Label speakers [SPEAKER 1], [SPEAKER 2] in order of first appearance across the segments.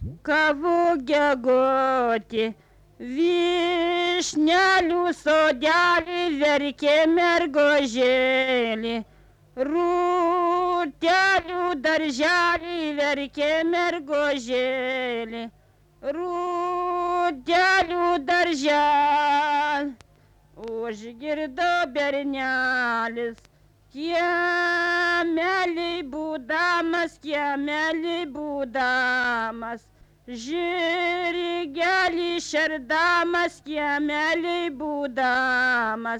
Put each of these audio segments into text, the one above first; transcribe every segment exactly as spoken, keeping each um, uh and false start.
[SPEAKER 1] Kavų gegoti, vyšnelių sodelį verkė mergožėlį, rūtelių darželį verkė mergožėlį, rūtelių darželį. Užgirdo bernelis, kiemelį būdamas, kiemelį būdamas, žirgelį šerdamas, kiemelį būdamas,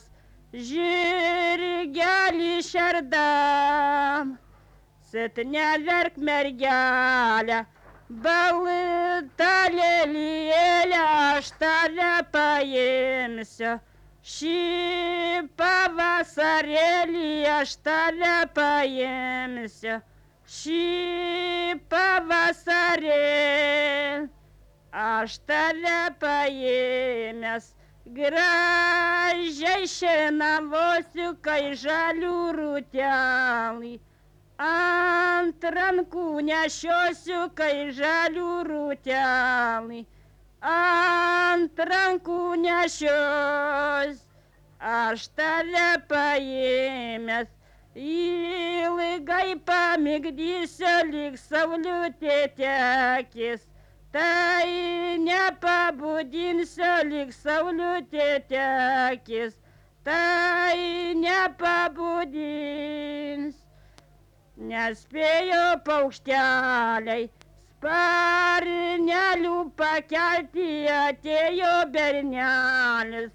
[SPEAKER 1] žirgelį šerdamas. Sit neverk mergelė, balta lėlėlė, aš tave paimsiu. Šį pavasarėlį aš tave paimsiu, šį pavasarėlį aš tave paėmęs, gražiai šienavosiu, kai žalių rūtelį, ant rankų nešiosiu, kai žalių rūtelį. Ant rankų nešios, aš tave paėmęs, ilgai pamigdysiu, lyg saulutė tekės, tai nepabudinsiu, lyg saulutė tekės, tai nepabudins. Nespėjo paukšteliai sparnelių pakelti, atėjo bernelis,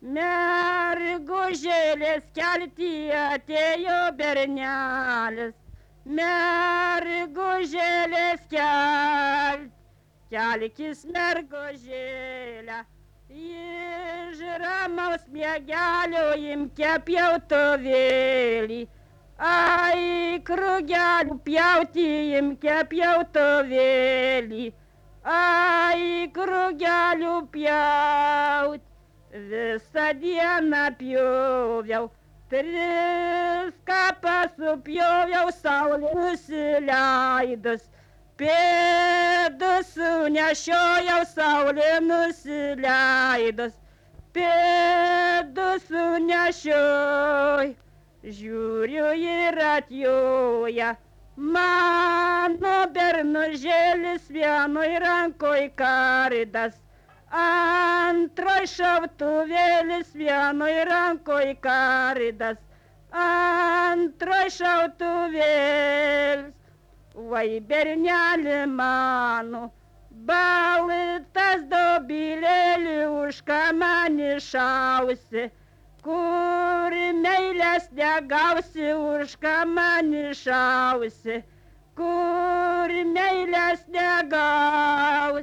[SPEAKER 1] mergužėlės kelti, atėjo bernelis, mergužėlės kelti. Kelkis mergužėlę, iš ramaus miegelio imk pjautuvėlį. Ai, krugelių pjauti, imk pjautuvėlį. Ai, krugelių pjauti. Visą dieną pjoviau, tris kapas supjoviau, saulė nusileidus. Pėdus sunešiojau, saulė nusileidus. Pėdus sunešiojau. Žiūriu ir atjoja, mano bernužėlis, vienoj rankoj kardas, antroj šautuvėlis, vienoj rankoj kardas, antroj šautuvėlis. Vai berneli mano, baltas dobilėlį, už ką man išausi, kur meilės negausi, už ką man išausi, kur meilės negausi.